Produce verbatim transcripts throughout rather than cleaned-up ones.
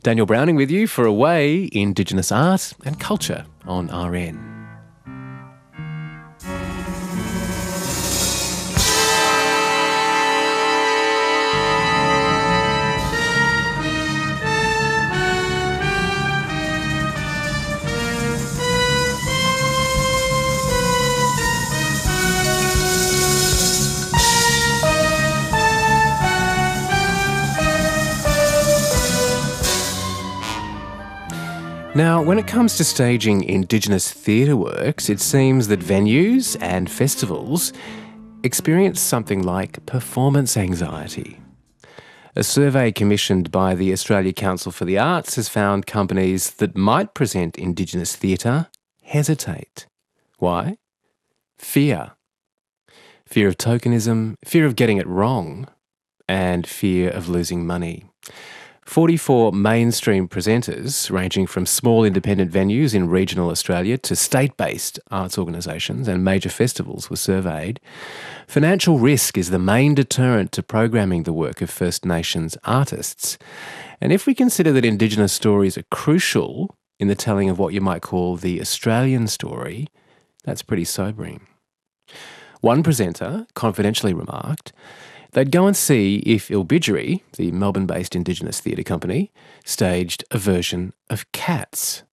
Daniel Browning with you for Away, Indigenous Art and Culture on R N. Now, when it comes to staging Indigenous theatre works, it seems that venues and festivals experience something like performance anxiety. A survey commissioned by the Australia Council for the Arts has found companies that might present Indigenous theatre hesitate. Why? Fear. Fear of tokenism, fear of getting it wrong, and fear of losing money. forty-four mainstream presenters, ranging from small independent venues in regional Australia to state-based arts organisations and major festivals, were surveyed. Financial risk is the main deterrent to programming the work of First Nations artists. And if we consider that Indigenous stories are crucial in the telling of what you might call the Australian story, that's pretty sobering. One presenter confidentially remarked they'd go and see if Ilbidgery, the Melbourne-based Indigenous theatre company, staged a version of Cats.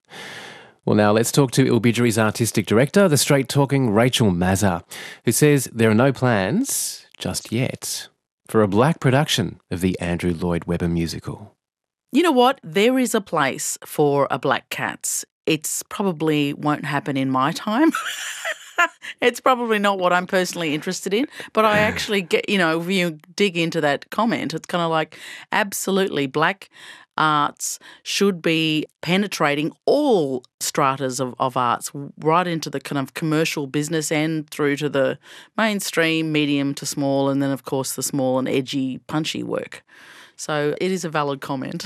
Well, now let's talk to Ilbidgery's artistic director, the straight-talking Rachel Mazza, who says there are no plans, just yet, for a black production of the Andrew Lloyd Webber musical. You know what? There is a place for a Black Cats. It's probably won't happen in my time. It's probably not what I'm personally interested in, but I actually get, you know, if you dig into that comment, it's kind of like absolutely black arts should be penetrating all stratas of, of arts, right into the kind of commercial business end through to the mainstream, medium to small, and then, of course, the small and edgy, punchy work. So it is a valid comment.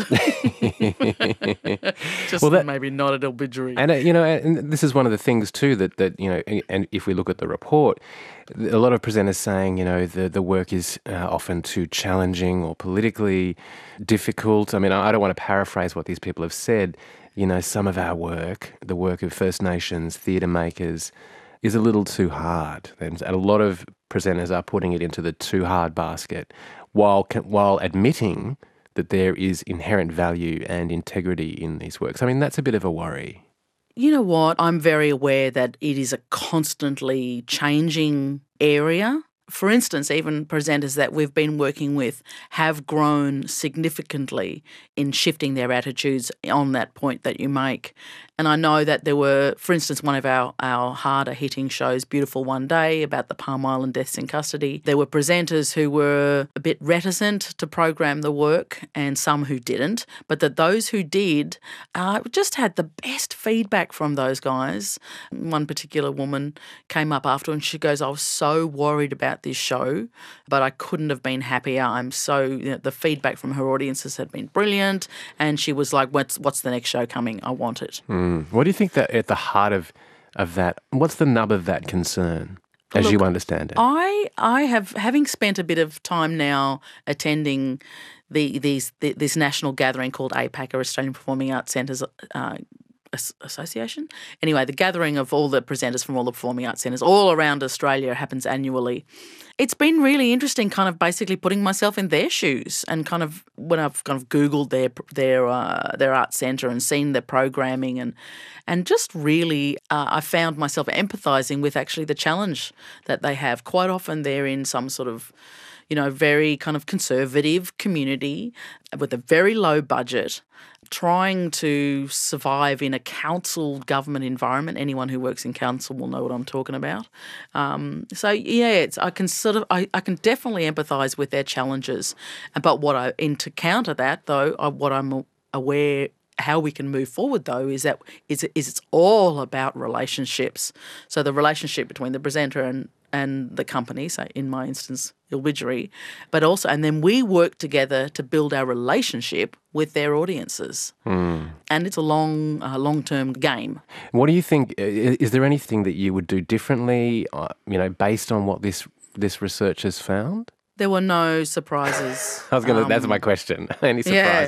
Just well, that, maybe not at Ilbidgery. And, uh, you know, and this is one of the things too that, that, you know, and if we look at the report, a lot of presenters saying, you know, the, the work is uh, often too challenging or politically difficult. I mean, I don't want to paraphrase what these people have said. You know, some of our work, the work of First Nations theatre makers, is a little too hard. And a lot of presenters are putting it into the too hard basket, while while admitting that there is inherent value and integrity in these works. I mean, that's a bit of a worry. You know what? I'm very aware that it is a constantly changing area. For instance, even presenters that we've been working with have grown significantly in shifting their attitudes on that point that you make. And I know that there were, for instance, one of our, our harder hitting shows, Beautiful One Day, about the Palm Island deaths in custody. There were presenters who were a bit reticent to program the work and some who didn't, but that those who did uh, just had the best feedback from those guys. One particular woman came up after and she goes, I was so worried about this show, but I couldn't have been happier. I'm so, you know, the feedback from her audiences had been brilliant, and she was like, what's, what's the next show coming? I want it. Mm. What do you think that at the heart of, of that, what's the nub of that concern, as Look, you understand it? I I have, having spent a bit of time now attending the these the, this national gathering called APAC, or Australian Performing Arts Centres uh, Association. Anyway, the gathering of all the presenters from all the performing arts centres all around Australia happens annually. It's been really interesting, kind of basically putting myself in their shoes, and kind of when I've kind of Googled their their uh, their art centre and seen their programming, and and just really uh, I found myself empathising with actually the challenge that they have. Quite often they're in some sort of, you know, very kind of conservative community with a very low budget, trying to survive in a council government environment. Anyone who works in council will know what I'm talking about. Um, so yeah, it's, I can sort of, I, I can definitely empathise with their challenges. But what I, and to counter that though, I, what I'm aware how we can move forward though is that is, is it's all about relationships. So the relationship between the presenter and and the company, so in my instance, Ilbidgery, but also, and then we work together to build our relationship with their audiences. Mm. And it's a long, uh, long-term game. What do you think, is there anything that you would do differently, uh, you know, based on what this this research has found? There were no surprises. I was going to, um, that's my question. Any surprises? Yeah.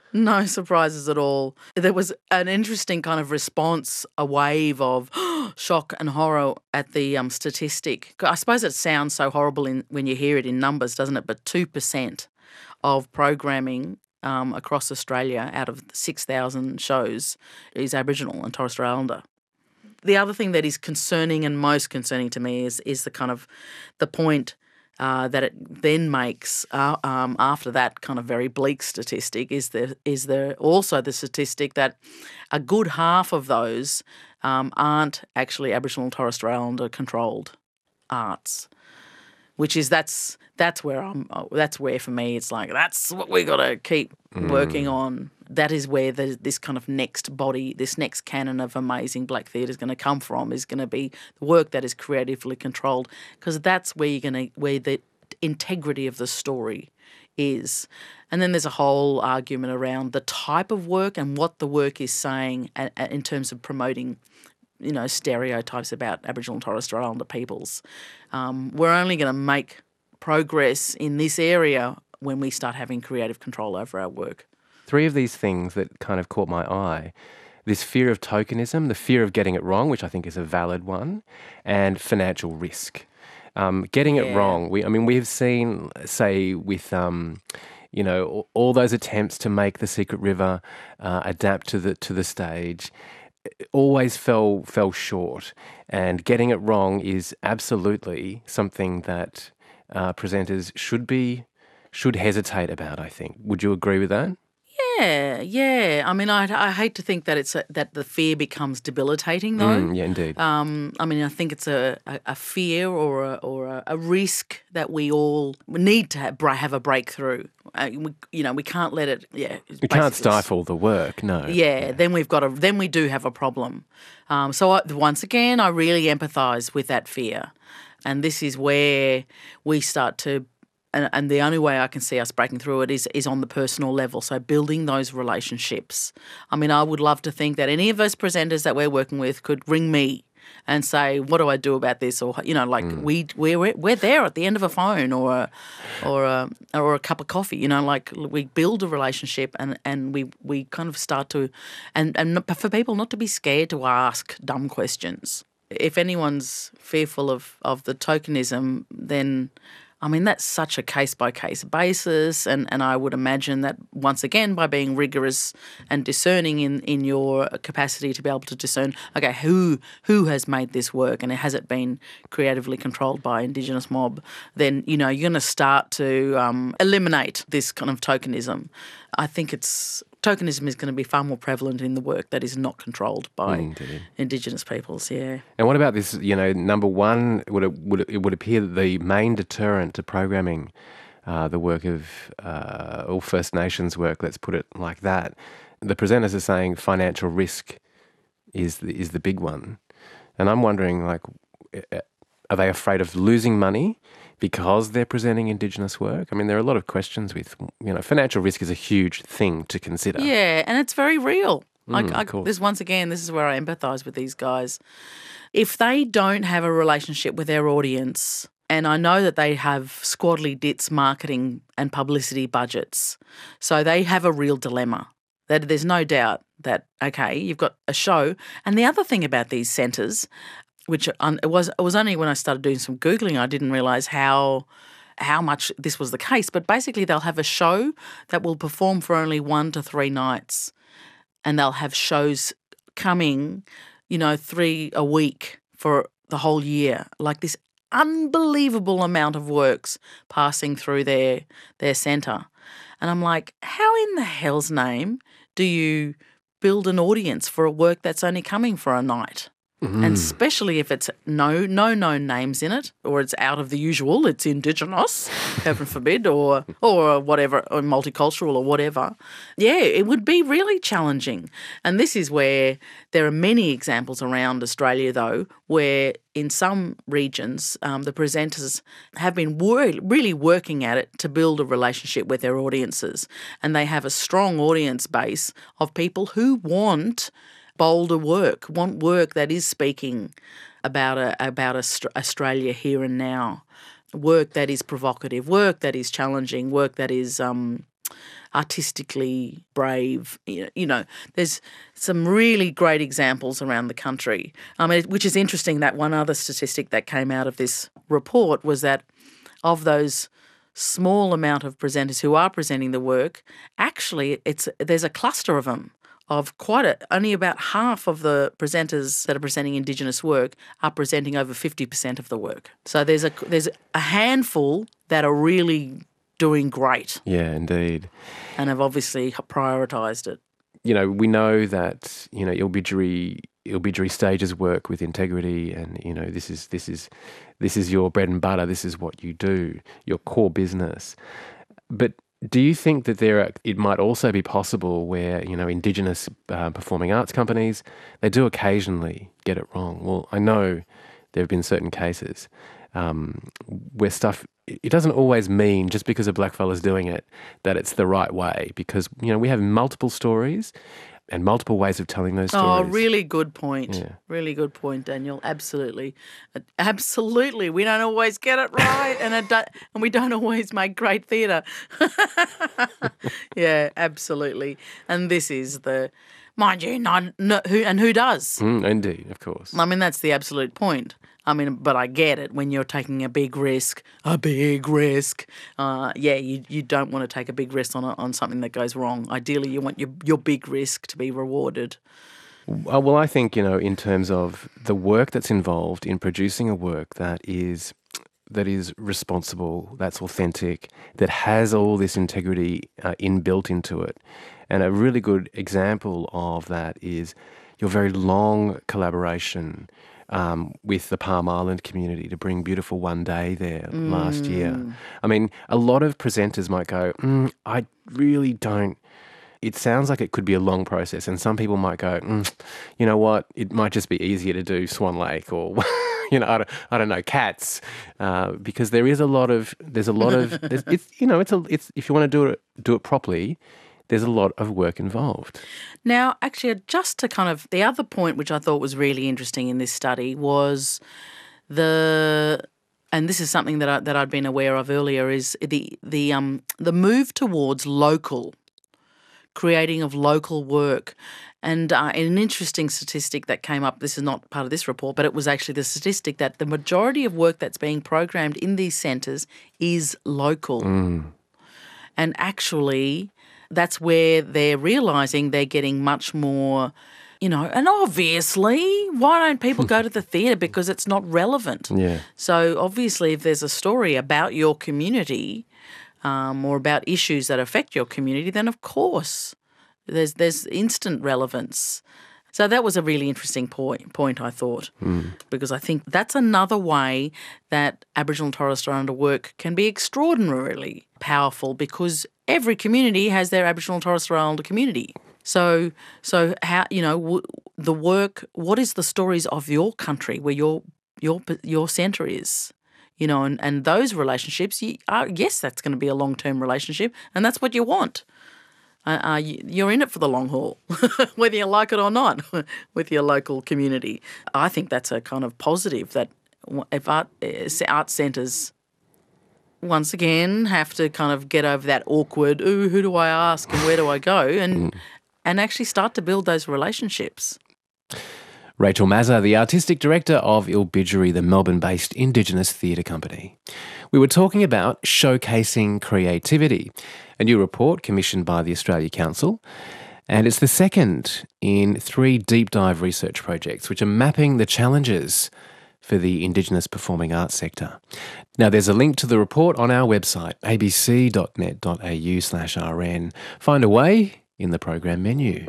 No surprises at all. There was an interesting kind of response, a wave of shock and horror at the um, statistic. I suppose it sounds so horrible in, when you hear it in numbers, doesn't it? But two percent of programming um, across Australia out of six thousand shows is Aboriginal and Torres Strait Islander. The other thing that is concerning and most concerning to me is is the kind of the point uh, that it then makes uh, um, after that kind of very bleak statistic is the is the also the statistic that a good half of those um, aren't actually Aboriginal and Torres Strait Islander controlled arts, which is that's that's where I'm that's where for me it's like that's what we got to keep mm. working on. That is where the, this kind of next body, this next canon of amazing black theatre is going to come from, is going to be the work that is creatively controlled, because that's where you're going to, where the integrity of the story is. And then there's a whole argument around the type of work and what the work is saying in terms of promoting, you know, stereotypes about Aboriginal and Torres Strait Islander peoples. Um, we're only going to make progress in this area when we start having creative control over our work. Three of these things that kind of caught my eye: this fear of tokenism, the fear of getting it wrong, which I think is a valid one, and financial risk. Um, getting yeah. it wrong, we, I mean, we have seen, say, with, um, you know, all those attempts to make The Secret River uh, adapt to the to the stage, always fell fell short. And getting it wrong is absolutely something that uh, presenters should be should hesitate about, I think. Would you agree with that? Yeah, yeah. I mean, I, I hate to think that it's a, that the fear becomes debilitating, though. Mm, yeah, indeed. Um, I mean, I think it's a, a, a fear or a, or a, a risk that we all need to have, have a breakthrough. Uh, we, you know, we can't let it. Yeah, we can't stifle the work. No. Yeah, yeah, then we've got a. Then we do have a problem. Um, so I, once again, I really empathise with that fear, and this is where we start to. And, and the only way I can see us breaking through it is is on the personal level, so building those relationships. I mean, I would love to think that any of us presenters that we're working with could ring me and say, what do I do about this? Or, you know, like mm. we, we're, we're there at the end of a phone or a, or a, or a cup of coffee, you know, like we build a relationship and, and we, we kind of start to, and, and for people not to be scared to ask dumb questions. If anyone's fearful of, of the tokenism, then... I mean, that's such a case-by-case basis, and, and I would imagine that, once again, by being rigorous and discerning in, in your capacity to be able to discern, okay, who who has made this work and has it been creatively controlled by Indigenous mob, then, you know, you're going to start to um, eliminate this kind of tokenism. I think it's... Tokenism is going to be far more prevalent in the work that is not controlled by Indeed. Indigenous peoples, yeah. And what about this, you know, number one, would it would, it would appear that the main deterrent to programming uh, the work of uh, all First Nations work, let's put it like that, the presenters are saying financial risk is the, is the big one. And I'm wondering, like, are they afraid of losing money because they're presenting Indigenous work? I mean, there are a lot of questions with, you know, financial risk is a huge thing to consider. Yeah, and it's very real. Like, Mm, I, cool. this once again, this is where I empathise with these guys. If they don't have a relationship with their audience, and I know that they have squaddly dits marketing and publicity budgets, so they have a real dilemma. That there's no doubt that, okay, you've got a show. And the other thing about these centres, which it was it was only when I started doing some Googling I didn't realise how how much this was the case. But basically they'll have a show that will perform for only one to three nights, and they'll have shows coming, you know, three a week for the whole year. Like this unbelievable amount of works passing through their their centre. And I'm like, how in the hell's name do you build an audience for a work that's only coming for a night? Mm-hmm. And especially if it's no no known names in it, or it's out of the usual, it's Indigenous, heaven forbid, or or whatever, or multicultural or whatever. Yeah, it would be really challenging. And this is where there are many examples around Australia, though, where in some regions um, the presenters have been wor- really working at it to build a relationship with their audiences, and they have a strong audience base of people who want bolder work, want work that is speaking about a, about a, Australia here and now, work that is provocative, work that is challenging, work that is um, artistically brave. You know, there's some really great examples around the country. I mean, which is interesting that one other statistic that came out of this report was that of those small amount of presenters who are presenting the work, actually it's there's a cluster of them. Of quite a, only about half of the presenters that are presenting Indigenous work are presenting over fifty percent of the work. So there's a there's a handful that are really doing great. Yeah, indeed. And have obviously prioritised it. You know, we know that, you know, Ilbidjeri Ilbidjeri stages work with integrity, and, you know, this is this is this is your bread and butter, this is what you do, your core business. But do you think that there are, it might also be possible where, you know, Indigenous uh, performing arts companies, they do occasionally get it wrong? Well, I know there have been certain cases um, where stuff, it doesn't always mean just because a blackfella's doing it that it's the right way, because, you know, we have multiple stories and multiple ways of telling those stories. Oh, really good point. Yeah. Really good point, Daniel. Absolutely. Absolutely. We don't always get it right, and it do- and we don't always make great theatre. Yeah, absolutely. And this is the, mind you, not, no, who and who does? Mm, indeed, of course. I mean, that's the absolute point. I mean, but I get it when you're taking a big risk, a big risk. Uh, yeah, you you don't want to take a big risk on a, on something that goes wrong. Ideally, you want your your big risk to be rewarded. Uh, Well, I think, you know, in terms of the work that's involved in producing a work that is that is responsible, that's authentic, that has all this integrity uh, inbuilt into it. And a really good example of that is your very long collaboration um, with the Palm Island community to bring Beautiful One Day there mm. last year. I mean, a lot of presenters might go, mm, I really don't. It sounds like it could be a long process, and some people might go, mm, you know what, it might just be easier to do Swan Lake or, you know, I don't, I don't know, Cats, uh, because there is a lot of, there's a lot of, there's, it's, you know, it's a, it's if you want to do it, do it properly, there's a lot of work involved. Now, actually, just to kind of, the other point which I thought was really interesting in this study was the, and this is something that I, that I'd been aware of earlier, is the the um the move towards local, creating of local work. And uh, an interesting statistic that came up, this is not part of this report, but it was actually the statistic that the majority of work that's being programmed in these centres is local. Mm. And actually, that's where they're realising they're getting much more, you know, and obviously, why don't people go to the theatre? Because it's not relevant. Yeah. So obviously, if there's a story about your community um, or about issues that affect your community, then of course there's there's instant relevance. So that was a really interesting point, point I thought, mm. because I think that's another way that Aboriginal and Torres Strait Islander work can be extraordinarily powerful, because every community has their Aboriginal and Torres Strait Islander community. So, so how, you know, w- the work, what is the stories of your country where your your your centre is? You know, and, and those relationships, you are, yes, that's going to be a long-term relationship, and that's what you want. Uh, uh, you're in it for the long haul, whether you like it or not, with your local community. I think that's a kind of positive, that if art, art centres, once again, have to kind of get over that awkward, ooh, who do I ask and where do I go, and and actually start to build those relationships. Rachel Mazza, the Artistic Director of Ilbidjeri, the Melbourne-based Indigenous theatre company. We were talking about showcasing creativity, a new report commissioned by the Australia Council, and it's the second in three deep dive research projects which are mapping the challenges for the Indigenous performing arts sector. Now, there's a link to the report on our website, abc.net.au slash rn. Find a way in the program menu.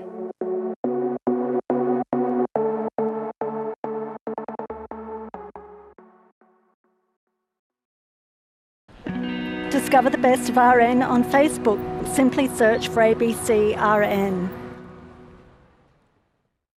Discover the best of R N on Facebook. Simply search for A B C R N.